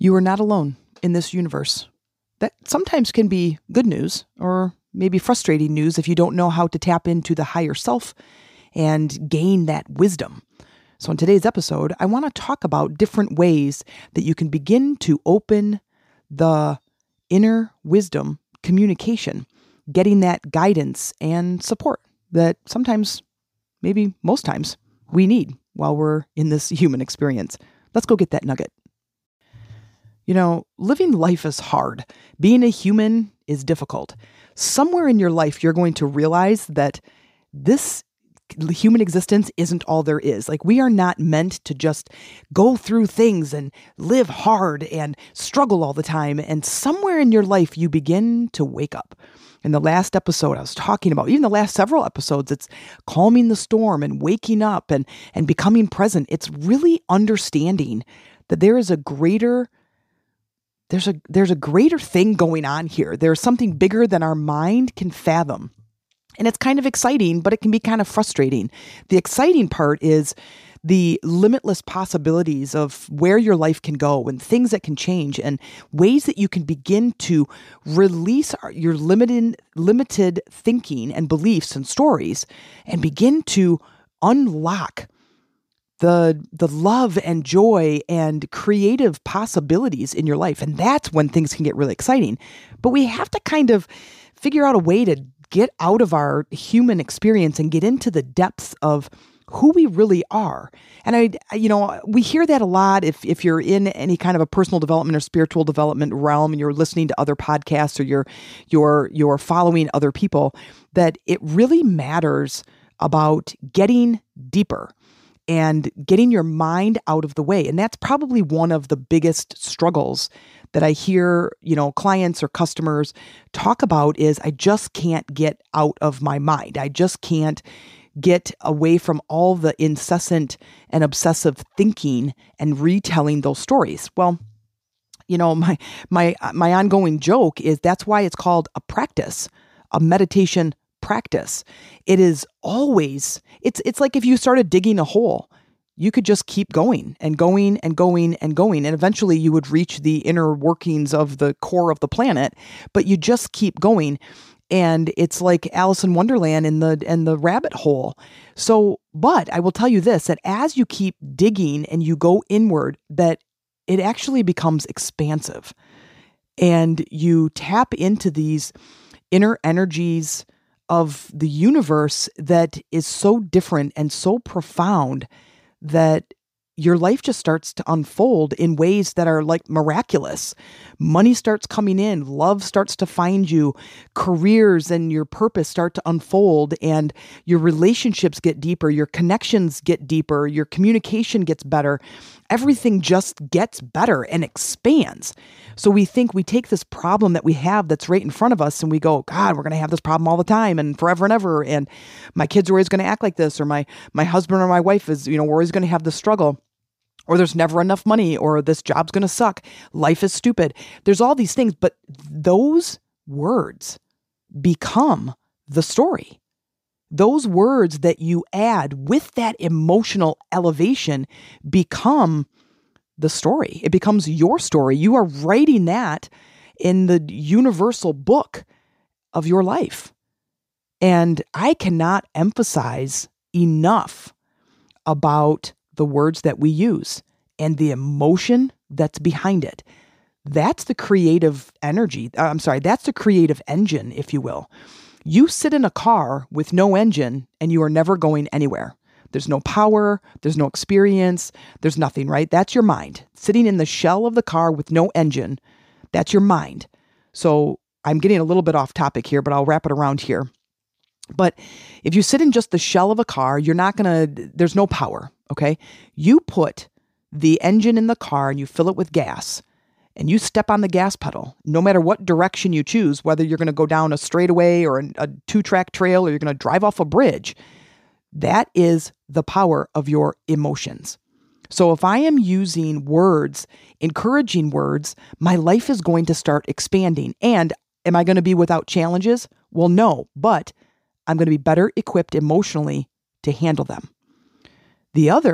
You are not alone in this universe. That sometimes can be good news or maybe frustrating news if you don't know how to tap into the higher self and gain that wisdom. So in today's episode, I want to talk about different ways that you can begin to open the inner wisdom communication, getting that guidance and support that sometimes, maybe most times, we need while we're in this human experience. Let's go get that nugget. You know, living life is hard. Being a human is difficult. Somewhere in your life, you're going to realize that this human existence isn't all there is. Like, we are not meant to just go through things and live hard and struggle all the time. And somewhere in your life, you begin to wake up. In the last episode, I was talking about, even the last several episodes, it's calming the storm and waking up and becoming present. It's really understanding that there is a greater There's a greater thing going on here. There's something bigger than our mind can fathom. And it's kind of exciting, but it can be kind of frustrating. The exciting part is the limitless possibilities of where your life can go and things that can change and ways that you can begin to release your limited thinking and beliefs and stories and begin to unlock the love and joy and creative possibilities in your life. And that's when things can get really exciting. But we have to kind of figure out a way to get out of our human experience and get into the depths of who we really are. And we hear that a lot if you're in any kind of a personal development or spiritual development realm and you're listening to other podcasts or you're following other people, that it really matters about getting deeper and getting your mind out of the way. And that's probably one of the biggest struggles that I hear, clients or customers talk about is I just can't get out of my mind. I just can't get away from all the incessant and obsessive thinking and retelling those stories. Well, my ongoing joke is that's why it's called a practice, a meditation practice. It is always, it's like if you started digging a hole, you could just keep going and going and going and going. And eventually you would reach the inner workings of the core of the planet, but you just keep going. And it's like Alice in Wonderland in the rabbit hole. So, but I will tell you this, that as you keep digging and you go inward, that it actually becomes expansive and you tap into these inner energies of the universe that is so different and so profound that your life just starts to unfold in ways that are like miraculous. Money starts coming in, love starts to find you, careers and your purpose start to unfold, and your relationships get deeper, your connections get deeper, your communication gets better. Everything just gets better and expands. So we take this problem that we have that's right in front of us and we go, God, we're going to have this problem all the time and forever and ever. And my kids are always going to act like this, or my husband or my wife is, we're always going to have this struggle. Or there's never enough money, or this job's going to suck. Life is stupid. There's all these things, but those words become the story. Those words that you add with that emotional elevation become the story. It becomes your story. You are writing that in the universal book of your life. And I cannot emphasize enough about the words that we use and the emotion that's behind it. That's the creative energy. That's the creative engine, if you will. You sit in a car with no engine and you are never going anywhere. There's no power, there's no experience, there's nothing, right? That's your mind. Sitting in the shell of the car with no engine, that's your mind. So I'm getting a little bit off topic here, but I'll wrap it around here. But if you sit in just the shell of a car, there's no power, okay? You put the engine in the car and you fill it with gas and you step on the gas pedal, no matter what direction you choose, whether you're going to go down a straightaway or a 2-track trail or you're going to drive off a bridge, that is the power of your emotions. So if I am using words, encouraging words, my life is going to start expanding. And am I going to be without challenges? Well, no, but I'm going to be better equipped emotionally to handle them. The other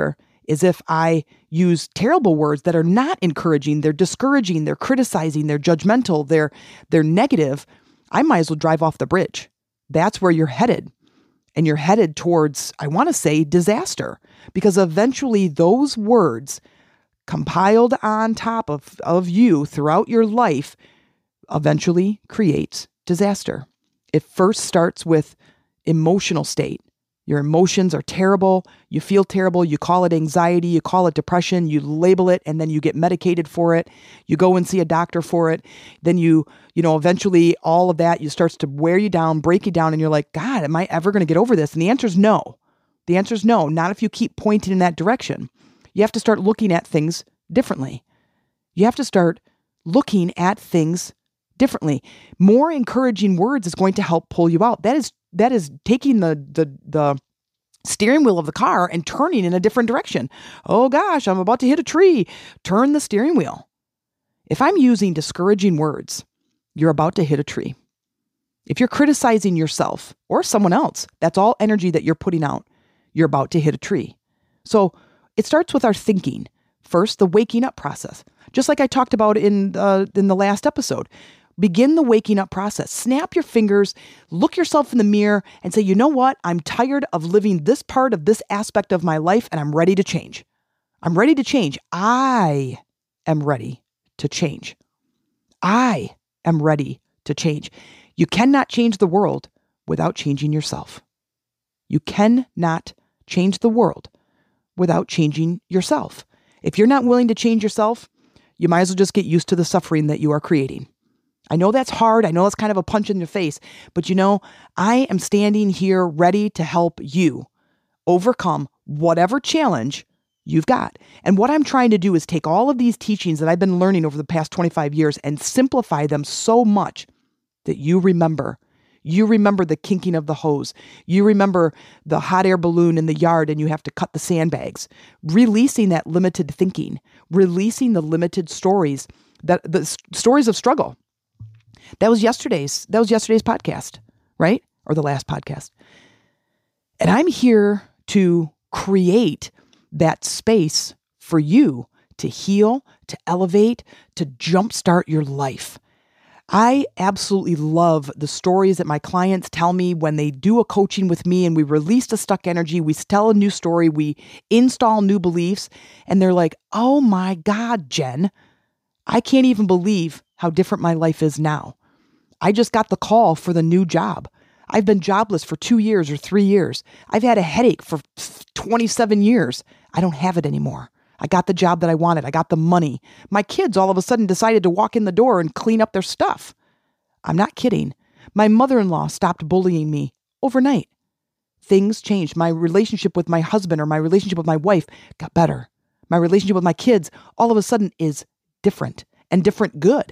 is if I use terrible words that are not encouraging, they're discouraging, they're criticizing, they're judgmental, they're negative, I might as well drive off the bridge. That's where you're headed. And you're headed towards, I want to say, disaster. Because eventually those words compiled on top of you throughout your life eventually creates disaster. It first starts with emotional state. Your emotions are terrible. You feel terrible. You call it anxiety. You call it depression. You label it, and then you get medicated for it. You go and see a doctor for it. Then eventually all of that starts to wear you down, break you down, and you're like, God, am I ever going to get over this? And the answer is no. The answer is no. Not if you keep pointing in that direction. You have to start looking at things differently. You have to start looking at things differently. More encouraging words is going to help pull you out. That is taking the steering wheel of the car and turning in a different direction. Oh gosh, I'm about to hit a tree. Turn the steering wheel. If I'm using discouraging words, you're about to hit a tree. If you're criticizing yourself or someone else, that's all energy that you're putting out. You're about to hit a tree. So it starts with our thinking. First, the waking up process. Just like I talked about in the last episode. Begin the waking up process. Snap your fingers, look yourself in the mirror and say, you know what? I'm tired of living this part of this aspect of my life and I'm ready to change. I'm ready to change. I am ready to change. I am ready to change. You cannot change the world without changing yourself. You cannot change the world without changing yourself. If you're not willing to change yourself, you might as well just get used to the suffering that you are creating. I know that's hard. I know that's kind of a punch in the face, but I am standing here ready to help you overcome whatever challenge you've got. And what I'm trying to do is take all of these teachings that I've been learning over the past 25 years and simplify them so much that you remember. You remember the kinking of the hose. You remember the hot air balloon in the yard and you have to cut the sandbags. Releasing that limited thinking, releasing the limited stories, the stories of struggle. That was yesterday's podcast, right? Or the last podcast. And I'm here to create that space for you to heal, to elevate, to jumpstart your life. I absolutely love the stories that my clients tell me when they do a coaching with me and we release the stuck energy, we tell a new story, we install new beliefs, and they're like, oh my God, Jen, I can't even believe how different my life is now. I just got the call for the new job. I've been jobless for 2 years or 3 years. I've had a headache for 27 years. I don't have it anymore. I got the job that I wanted. I got the money. My kids all of a sudden decided to walk in the door and clean up their stuff. I'm not kidding. My mother-in-law stopped bullying me overnight. Things changed. My relationship with my husband or my relationship with my wife got better. My relationship with my kids all of a sudden is different and different good.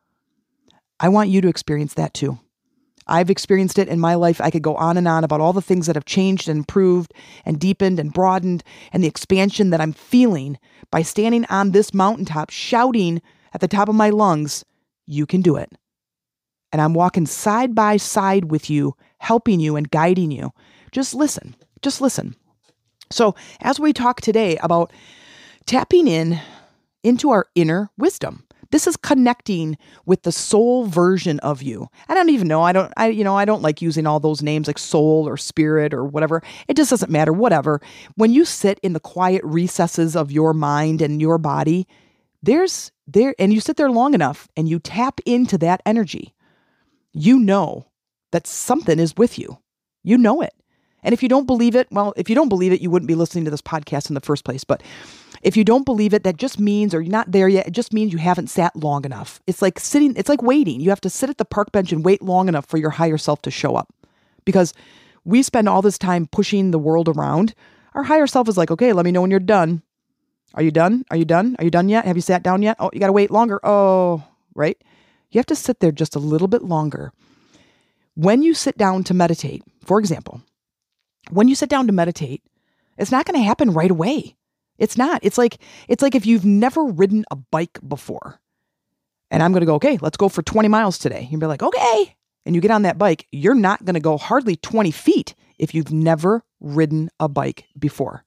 I want you to experience that too. I've experienced it in my life. I could go on and on about all the things that have changed and improved and deepened and broadened and the expansion that I'm feeling by standing on this mountaintop, shouting at the top of my lungs, you can do it. And I'm walking side by side with you, helping you and guiding you. Just listen. Just listen. So as we talk today about tapping into our inner wisdom, this is connecting with the soul version of you. I don't even know. I don't like using all those names like soul or spirit or whatever. It just doesn't matter. Whatever. When you sit in the quiet recesses of your mind and your body, and you sit there long enough and you tap into that energy, you know that something is with you. You know it. And if you don't believe it, you wouldn't be listening to this podcast in the first place. But if you don't believe it, that just means, or you're not there yet, it just means you haven't sat long enough. It's like waiting. You have to sit at the park bench and wait long enough for your higher self to show up. Because we spend all this time pushing the world around. Our higher self is like, okay, let me know when you're done. Are you done? Are you done? Are you done yet? Have you sat down yet? Oh, you got to wait longer. Oh, right? You have to sit there just a little bit longer. When you sit down to meditate, for example, when you sit down to meditate, it's not going to happen right away. It's not. It's like if you've never ridden a bike before and I'm going to go, okay, let's go for 20 miles today. You'll be like, okay. And you get on that bike. You're not going to go hardly 20 feet if you've never ridden a bike before.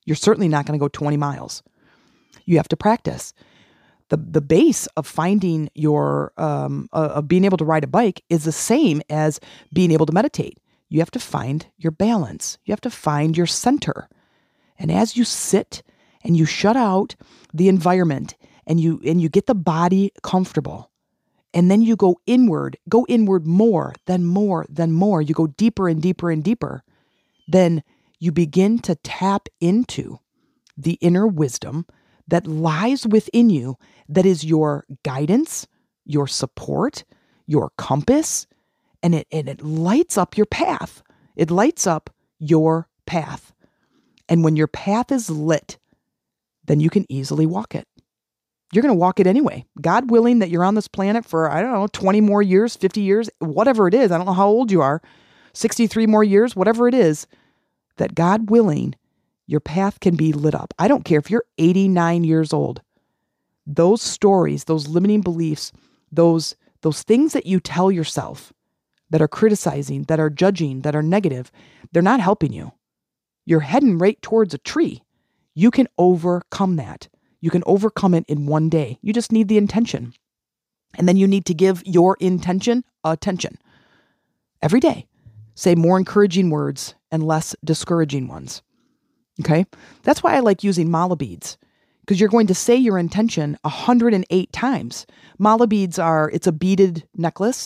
You're certainly not going to go 20 miles. You have to practice. The base of finding your, of being able to ride a bike is the same as being able to meditate. You have to find your balance. You have to find your center. And as you sit and you shut out the environment and you get the body comfortable, and then you go inward more, then more, then more. You go deeper and deeper and deeper. Then you begin to tap into the inner wisdom that lies within you, that is your guidance, your support, your compass, and it lights up your path. It lights up your path. And when your path is lit, then you can easily walk it. You're going to walk it anyway. God willing that you're on this planet for, 20 more years, 50 years, whatever it is. I don't know how old you are, 63 more years, whatever it is, that God willing, your path can be lit up. I don't care if you're 89 years old. Those stories, those limiting beliefs, those things that you tell yourself that are criticizing, that are judging, that are negative, they're not helping you. You're heading right towards a tree. You can overcome that. You can overcome it in one day. You just need the intention. And then you need to give your intention attention. Every day, say more encouraging words and less discouraging ones. Okay? That's why I like using mala beads, because you're going to say your intention 108 times. Mala beads it's a beaded necklace.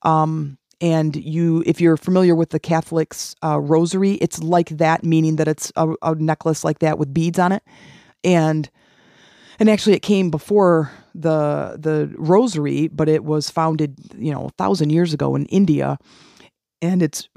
And if you're familiar with the Catholics' rosary, it's like that, meaning that it's a necklace like that with beads on it. And actually it came before the rosary, but it was founded, 1,000 years ago in India. And it's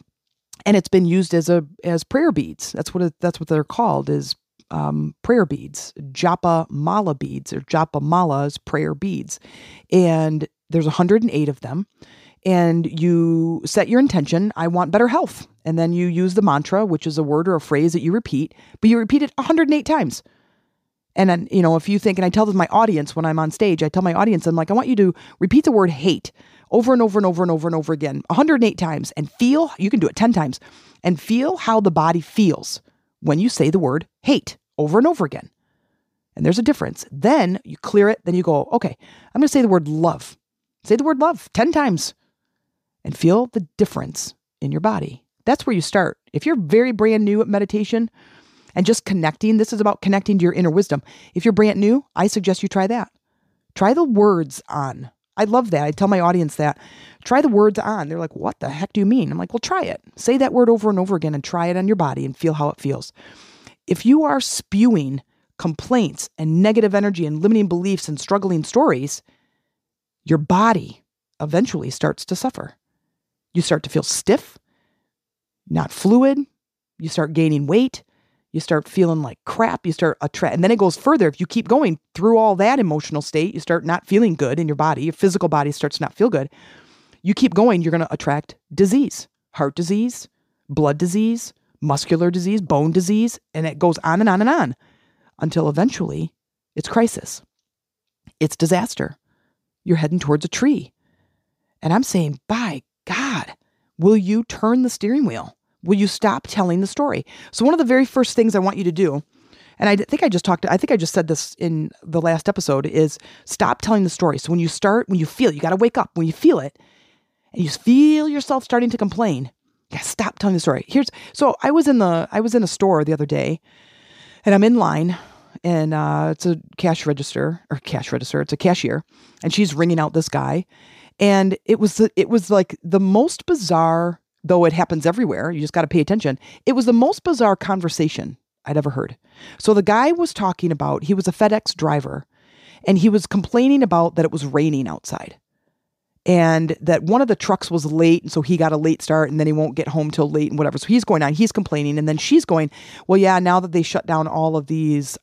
been used as prayer beads. That's what they're called, is prayer beads, japa mala beads, or japa malas, prayer beads. And there's 108 of them. And you set your intention, I want better health. And then you use the mantra, which is a word or a phrase that you repeat, but you repeat it 108 times. And then, if you think, and I tell this to my audience when I'm on stage, I tell my audience, I'm like, I want you to repeat the word hate over and over and over and over and over again, 108 times, and feel, you can do it 10 times, and feel how the body feels when you say the word hate over and over again. And there's a difference. Then you clear it. Then you go, okay, I'm going to say the word love. Say the word love 10 times and feel the difference in your body. That's where you start. If you're very brand new at meditation and just connecting, this is about connecting to your inner wisdom. If you're brand new, I suggest you try that. Try the words on. I love that. I tell my audience that. Try the words on. They're like, what the heck do you mean? I'm like, well, try it. Say that word over and over again and try it on your body and feel how it feels. If you are spewing complaints and negative energy and limiting beliefs and struggling stories, your body eventually starts to suffer. You start to feel stiff, not fluid. You start gaining weight. You start feeling like crap. You start and then it goes further. If you keep going through all that emotional state, you start not feeling good in your body. Your physical body starts to not feel good. You keep going, you're going to attract disease, heart disease, blood disease, muscular disease, bone disease, and it goes on and on and on until eventually it's crisis. It's disaster. You're heading towards a tree. And I'm saying, by God, will you turn the steering wheel? Will you stop telling the story? So one of the very first things I want you to do, and I think I just said this in the last episode, is stop telling the story. So when you feel it, you got to wake up. When you feel it, and you feel yourself starting to complain, you got to stop telling the story. So I was in a store the other day, and I'm in line, and it's a cash register. It's a cashier, and she's ringing out this guy. And it was like the most bizarre, though it happens everywhere, you just got to pay attention. It was the most bizarre conversation I'd ever heard. So the guy was talking about, he was a FedEx driver, and he was complaining about that it was raining outside. And that one of the trucks was late, and so he got a late start, and then he won't get home till late and whatever. So he's complaining, and then she's going, well, yeah, now that they shut down all of these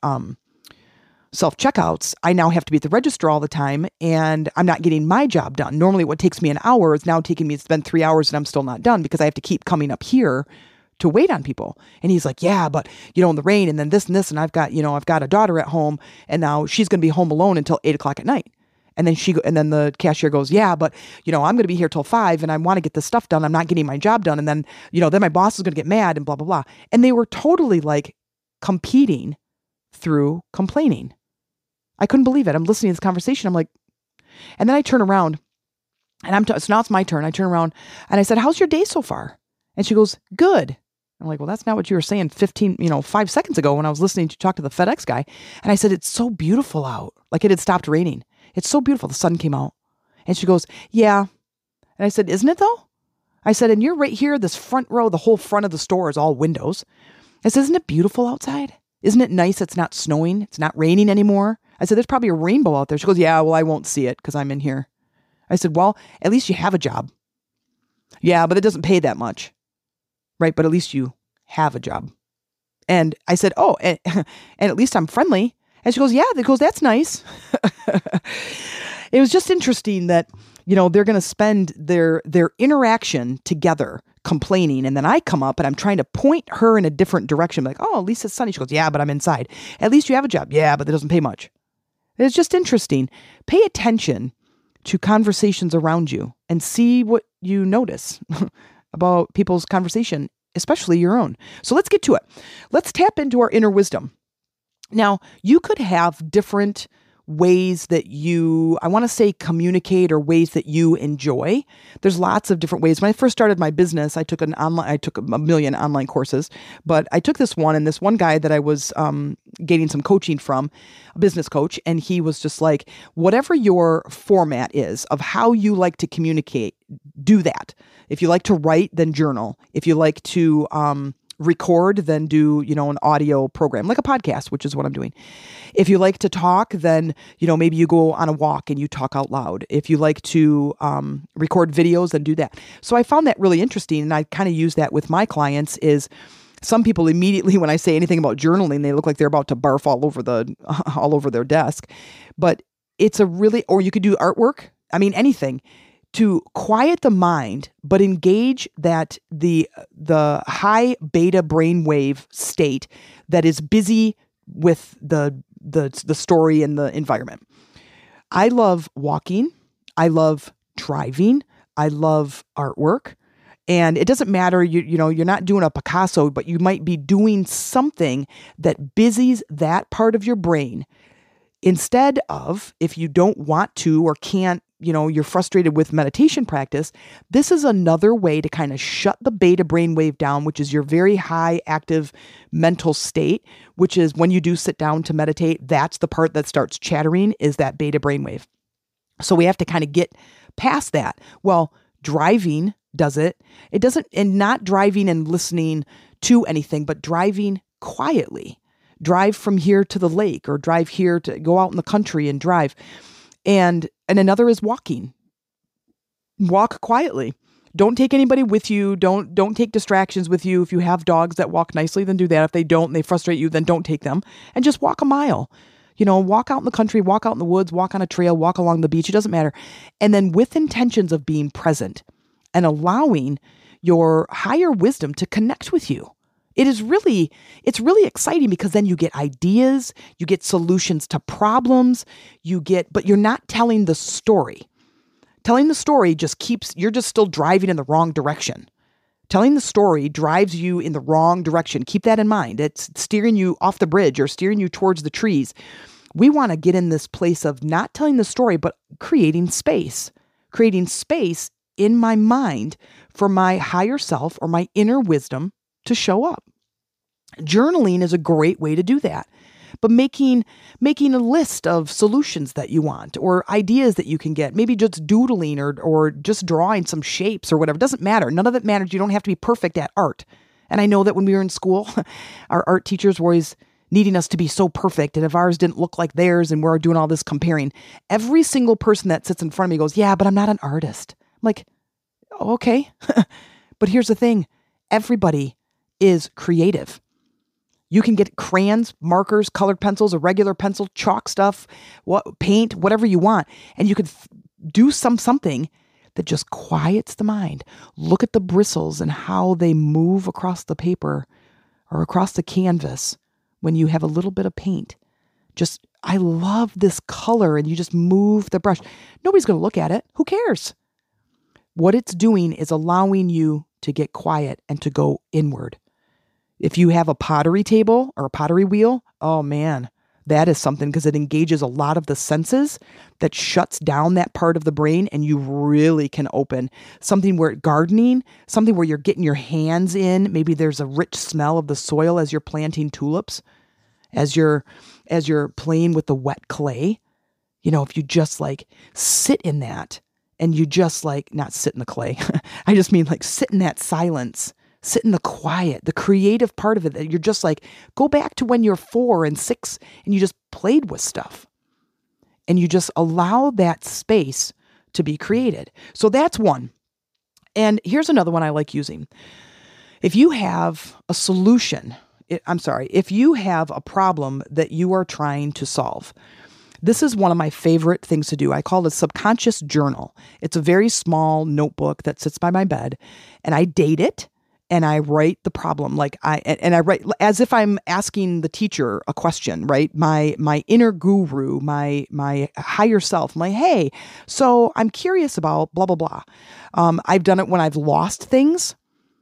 self-checkouts, I now have to be at the register all the time, and I'm not getting my job done. Normally what takes me an hour is now taking me to spend 3 hours, and I'm still not done because I have to keep coming up here to wait on people. And he's like, yeah, but in the rain, and then this and this, and I've got a daughter at home, and now she's going to be home alone until 8:00 at night. And then the cashier goes, yeah, but I'm going to be here till 5, and I want to get this stuff done. I'm not getting my job done. And then, then my boss is going to get mad and blah, blah, blah. And they were totally like competing through complaining. I couldn't believe it. I'm listening to this conversation. I'm like, and then I turn around and so now it's my turn. I turn around and I said, how's your day so far? And she goes, good. I'm like, well, that's not what you were saying 5 seconds ago when I was listening to you talk to the FedEx guy. And I said, it's so beautiful out. Like it had stopped raining. It's so beautiful. The sun came out. And she goes, yeah. And I said, isn't it though? I said, and you're right here, this front row, the whole front of the store is all windows. I said, isn't it beautiful outside? Isn't it nice? It's not snowing. It's not raining anymore. I said, there's probably a rainbow out there. She goes, yeah, well, I won't see it because I'm in here. I said, well, at least you have a job. Yeah, but it doesn't pay that much. Right. But at least you have a job. And I said, oh, and at least I'm friendly. And she goes, yeah, that's nice. It was just interesting that, they're going to spend their interaction together complaining. And then I come up and I'm trying to point her in a different direction. Like, oh, at least it's sunny. She goes, yeah, but I'm inside. At least you have a job. Yeah, but it doesn't pay much. It's just interesting. Pay attention to conversations around you and see what you notice about people's conversation, especially your own. So let's get to it. Let's tap into our inner wisdom. Now, you could have different ways that I want to say communicate, or ways that you enjoy. There's lots of different ways. When I first started my business, I took a million online courses, but I took this one, and this one guy that I was getting some coaching from, a business coach, and he was just like, whatever your format is of how you like to communicate, do that. If you like to write, then journal. If you like to record, then do, an audio program like a podcast, which is what I'm doing. If you like to talk, then, maybe you go on a walk and you talk out loud. If you like to record videos, then do that. So I found that really interesting. And I kind of use that with my clients. Is some people immediately, when I say anything about journaling, they look like they're about to barf all over their desk. But it's or you could do artwork. I mean, anything to quiet the mind, but engage the high beta brainwave state that is busy with the story and the environment. I love walking. I love driving. I love artwork. And it doesn't matter, you're not doing a Picasso, but you might be doing something that busies that part of your brain. Instead of, if you don't want to or can't, you're frustrated with meditation practice, this is another way to kind of shut the beta brainwave down, which is your very high active mental state, which is when you do sit down to meditate, that's the part that starts chattering, is that beta brainwave. So we have to kind of get past that. Well, driving does it. It doesn't, and not driving and listening to anything, but driving quietly. Drive from here to the lake, or drive here to go out in the country and drive. And another is walking. Walk quietly. Don't take anybody with you. Don't take distractions with you. If you have dogs that walk nicely, then do that. If they don't and they frustrate you, then don't take them. And just walk a mile. Walk out in the country, walk out in the woods, walk on a trail, walk along the beach. It doesn't matter. And then with intentions of being present and allowing your higher wisdom to connect with you. It's really exciting, because then you get ideas, you get solutions to problems, but you're not telling the story. Telling the story you're just still driving in the wrong direction. Telling the story drives you in the wrong direction. Keep that in mind. It's steering you off the bridge or steering you towards the trees. We want to get in this place of not telling the story, but creating space in my mind for my higher self or my inner wisdom to show up. Journaling is a great way to do that. But making a list of solutions that you want, or ideas that you can get, maybe just doodling or just drawing some shapes or whatever. It doesn't matter. None of it matters. You don't have to be perfect at art. And I know that when we were in school, our art teachers were always needing us to be so perfect. And if ours didn't look like theirs and we're doing all this comparing, every single person that sits in front of me goes, yeah, but I'm not an artist. I'm like, okay. But here's the thing. Everybody is creative. You can get crayons, markers, colored pencils, a regular pencil, chalk stuff, paint, whatever you want. And you could do something that just quiets the mind. Look at the bristles and how they move across the paper or across the canvas when you have a little bit of paint. I love this color, and you just move the brush. Nobody's going to look at it. Who cares? What it's doing is allowing you to get quiet and to go inward. If you have a pottery table or a pottery wheel, oh man, that is something because it engages a lot of the senses that shuts down that part of the brain, and you really can open something where gardening, something where you're getting your hands in. Maybe there's a rich smell of the soil as you're planting tulips, as you're playing with the wet clay. If you just like sit in that and you just like not sit in the clay. I just mean like sit in that silence. Sit in the quiet, the creative part of it, that you're just like, go back to when you're 4 and 6 and you just played with stuff. And you just allow that space to be created. So that's one. And here's another one I like using. If you have a solution, if you have a problem that you are trying to solve, this is one of my favorite things to do. I call it a subconscious journal. It's a very small notebook that sits by my bed, and I date it. And I write the problem I write as if I'm asking the teacher a question, right? My inner guru, my higher self. I'm like, hey, so I'm curious about blah, blah, blah. I've done it when I've lost things.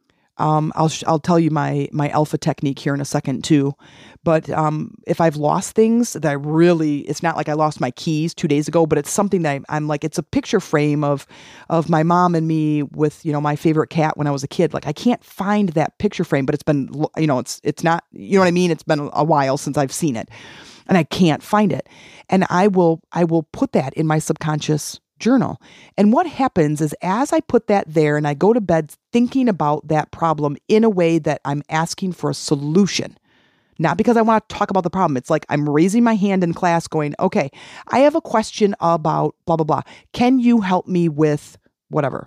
I'll tell you my alpha technique here in a second too. But if I've lost things that it's not like I lost my keys 2 days ago, but it's something that I'm like, it's a picture frame of my mom and me with, my favorite cat when I was a kid. Like I can't find that picture frame, but it's been, it's not, you know what I mean? It's been a while since I've seen it and I can't find it. And I will put that in my subconscious journal. And what happens is as I put that there and I go to bed thinking about that problem in a way that I'm asking for a solution, not because I want to talk about the problem. It's like I'm raising my hand in class going, okay, I have a question about blah, blah, blah. Can you help me with whatever?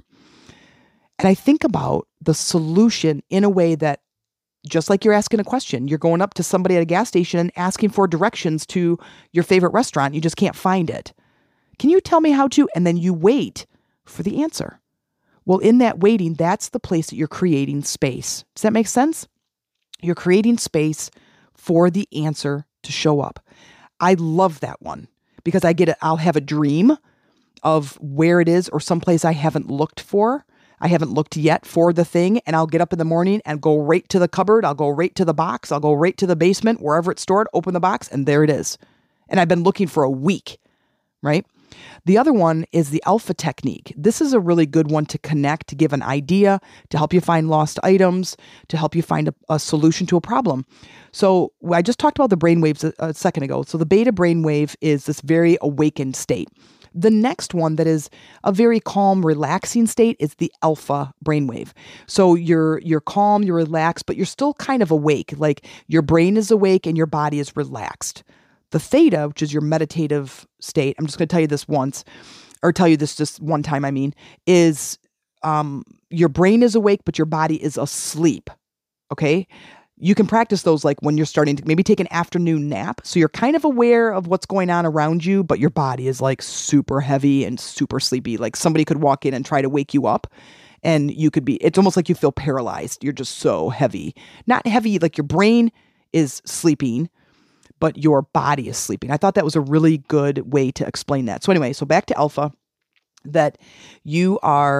And I think about the solution in a way that just like you're asking a question, you're going up to somebody at a gas station and asking for directions to your favorite restaurant. You just can't find it. Can you tell me how to? And then you wait for the answer. Well, in that waiting, that's the place that you're creating space. Does that make sense? You're creating space for the answer to show up. I love that one because I'll have a dream of where it is or someplace I haven't looked for. I haven't looked yet for the thing, and I'll get up in the morning and go right to the cupboard. I'll go right to the box. I'll go right to the basement, wherever it's stored, open the box, and there it is. And I've been looking for a week, right? The other one is the alpha technique. This is a really good one to connect, to give an idea, to help you find lost items, to help you find a solution to a problem. So I just talked about the brainwaves a second ago. So the beta brainwave is this very awakened state. The next one that is a very calm, relaxing state is the alpha brainwave. So you're calm, you're relaxed, but you're still kind of awake. Like your brain is awake and your body is relaxed. The theta, which is your meditative state, I'm just going to tell you this once, or tell you this just one time, is your brain is awake, but your body is asleep. Okay? You can practice those like when you're starting to maybe take an afternoon nap. So you're kind of aware of what's going on around you, but your body is like super heavy and super sleepy. Like somebody could walk in and try to wake you up and it's almost like you feel paralyzed. You're just so heavy. Not heavy, like your brain is sleeping, but your body is sleeping. I thought that was a really good way to explain that. So anyway, so back to alpha, that your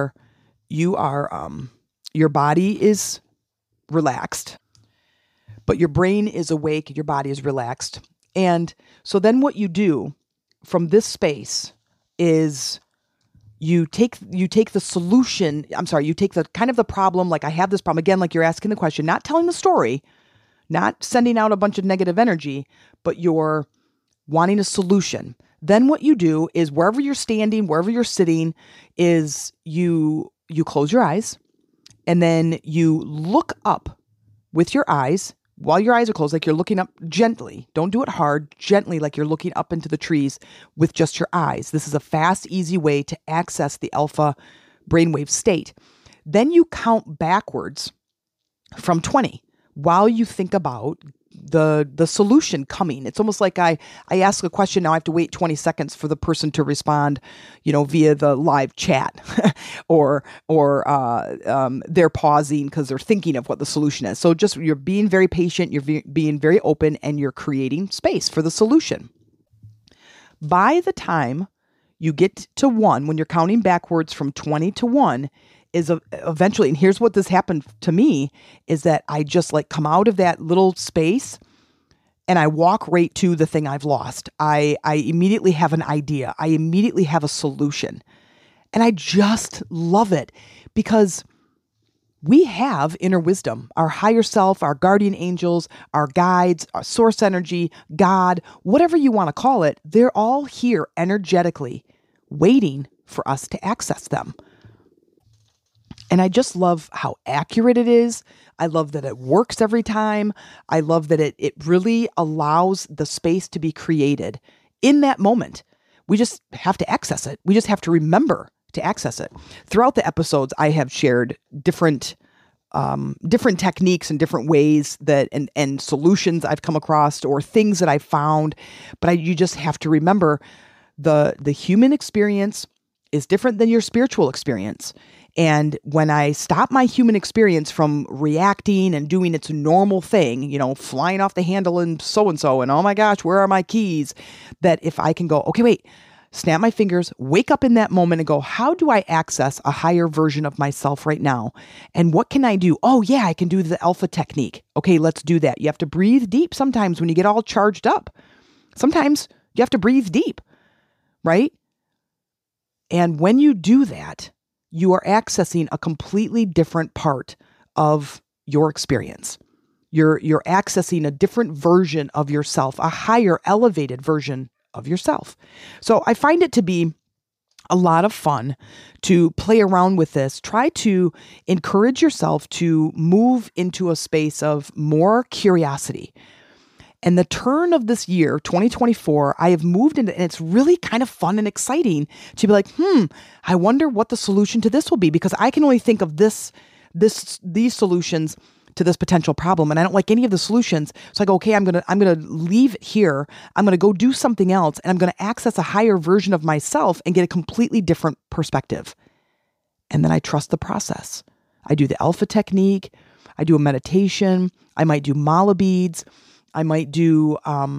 body is relaxed, but your brain is awake, your body is relaxed. And so then what you do from this space is you take the solution, you take the kind of the problem, like I have this problem, again, like you're asking the question, not telling the story, not sending out a bunch of negative energy, but you're wanting a solution. Then what you do is wherever you're standing, wherever you're sitting, is you close your eyes and then you look up with your eyes while your eyes are closed, like you're looking up gently. Don't do it hard, gently, like you're looking up into the trees with just your eyes. This is a fast, easy way to access the alpha brainwave state. Then you count backwards from 20. While you think about the solution coming. It's almost like I ask a question, now I have to wait 20 seconds for the person to respond, via the live chat or they're pausing because they're thinking of what the solution is. So just you're being very patient, you're being very open, and you're creating space for the solution. By the time you get to 1, when you're counting backwards from 20 to 1, is eventually, and here's what this happened to me, is that I just like come out of that little space and I walk right to the thing I've lost. I immediately have an idea. I immediately have a solution. And I just love it because we have inner wisdom, our higher self, our guardian angels, our guides, our source energy, God, whatever you want to call it. They're all here energetically waiting for us to access them. And I just love how accurate it is. I love that it works every time. I love that it really allows the space to be created in that moment. We just have to access it. We just have to remember to access it. Throughout the episodes, I have shared different techniques and different ways that and solutions I've come across or things that I've found. But you just have to remember the human experience is different than your spiritual experience. And when I stop my human experience from reacting and doing its normal thing, flying off the handle and so-and-so, and oh my gosh, where are my keys? That if I can go, okay, wait, snap my fingers, wake up in that moment and go, how do I access a higher version of myself right now? And what can I do? Oh yeah, I can do the alpha technique. Okay, let's do that. You have to breathe deep sometimes when you get all charged up. Sometimes you have to breathe deep, right? And when you do that, you are accessing a completely different part of your experience. You're accessing a different version of yourself, a higher, elevated version of yourself. So I find it to be a lot of fun to play around with this. Try to encourage yourself to move into a space of more curiosity. And the turn of this year, 2024, I have moved into, and it's really kind of fun and exciting to be like, I wonder what the solution to this will be, because I can only think of these solutions to this potential problem, and I don't like any of the solutions. So I go, okay, I'm gonna leave it here. I'm gonna go do something else, and I'm gonna access a higher version of myself and get a completely different perspective. And then I trust the process. I do the alpha technique. I do a meditation. I might do mala beads. I might do,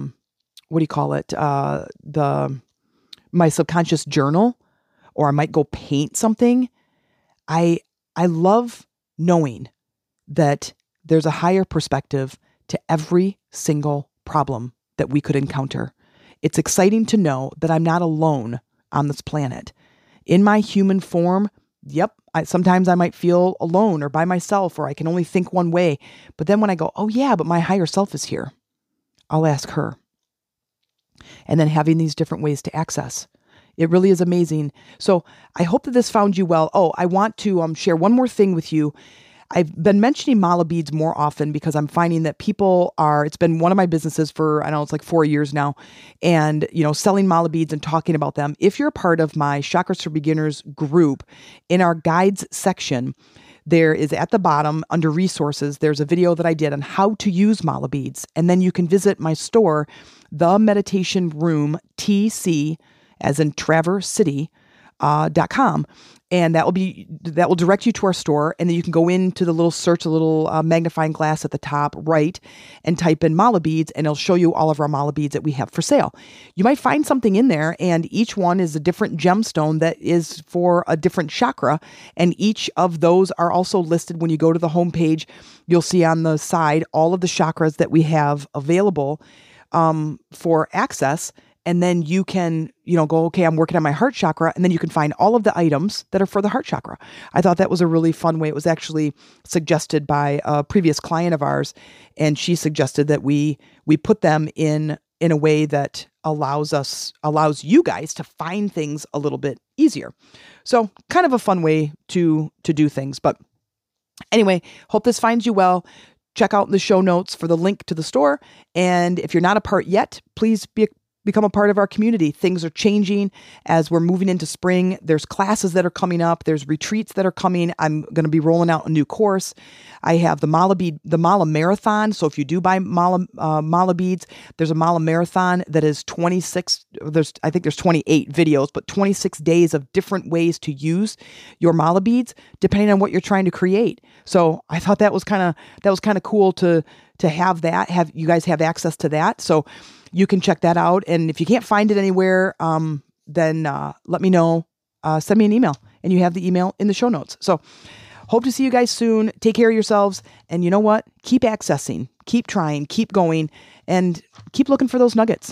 my subconscious journal, or I might go paint something. I love knowing that there's a higher perspective to every single problem that we could encounter. It's exciting to know that I'm not alone on this planet. In my human form, sometimes I might feel alone or by myself, or I can only think one way. But then when I go, oh yeah, but my higher self is here, I'll ask her. And then having these different ways to access. It really is amazing. So I hope that this found you well. Oh, I want to share one more thing with you. I've been mentioning mala beads more often because I'm finding that it's been one of my businesses for, I know it's like 4 years now, and, selling mala beads and talking about them. If you're a part of my Chakras for Beginners group, in our guides section, there is at the bottom under resources, there's a video that I did on how to use mala beads. And then you can visit my store, The Meditation Room, TC, as in Traverse City, .com. And that will direct you to our store. And then you can go into the little magnifying glass at the top right and type in mala beads, and it'll show you all of our mala beads that we have for sale. You might find something in there, and each one is a different gemstone that is for a different chakra. And each of those are also listed when you go to the homepage. You'll see on the side all of the chakras that we have available for access. And then you can, go, okay, I'm working on my heart chakra. And then you can find all of the items that are for the heart chakra. I thought that was a really fun way. It was actually suggested by a previous client of ours. And she suggested that we put them in a way that allows you guys to find things a little bit easier. So kind of a fun way to do things. But anyway, hope this finds you well. Check out the show notes for the link to the store. And if you're not a part yet, please become a part of our community. Things are changing as we're moving into spring. There's classes that are coming up. There's retreats that are coming. I'm going to be rolling out a new course. I have the Mala Marathon. So if you do buy Mala beads, there's a Mala Marathon that is 26. I think there's 28 videos, but 26 days of different ways to use your Mala beads depending on what you're trying to create. So I thought that was kind of cool to have that. Have you guys have access to that? So you can check that out. And if you can't find it anywhere, then let me know. Send me an email and you have the email in the show notes. So hope to see you guys soon. Take care of yourselves. And you know what? Keep accessing, keep trying, keep going, and keep looking for those nuggets.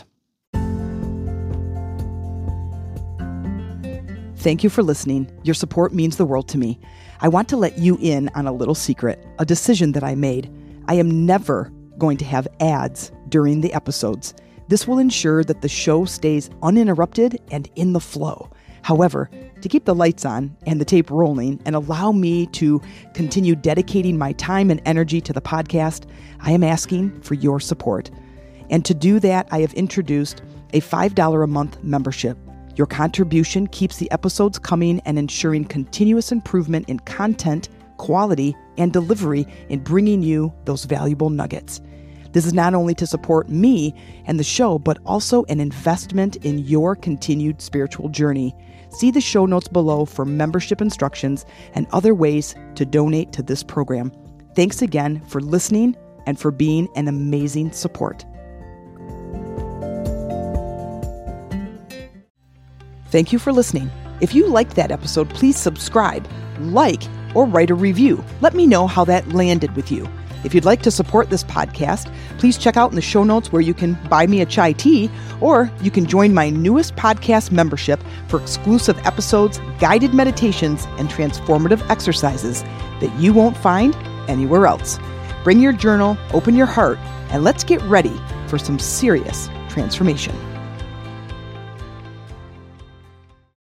Thank you for listening. Your support means the world to me. I want to let you in on a little secret, a decision that I made. I am never going to have ads during the episodes. This will ensure that the show stays uninterrupted and in the flow. However, to keep the lights on and the tape rolling and allow me to continue dedicating my time and energy to the podcast, I am asking for your support. And to do that, I have introduced a $5 a month membership. Your contribution keeps the episodes coming and ensuring continuous improvement in content, quality, and delivery in bringing you those valuable nuggets. This is not only to support me and the show, but also an investment in your continued spiritual journey. See the show notes below for membership instructions and other ways to donate to this program. Thanks again for listening and for being an amazing support. Thank you for listening. If you liked that episode, please subscribe, like, or write a review. Let me know how that landed with you. If you'd like to support this podcast, please check out in the show notes where you can buy me a chai tea, or you can join my newest podcast membership for exclusive episodes, guided meditations, and transformative exercises that you won't find anywhere else. Bring your journal, open your heart, and let's get ready for some serious transformation.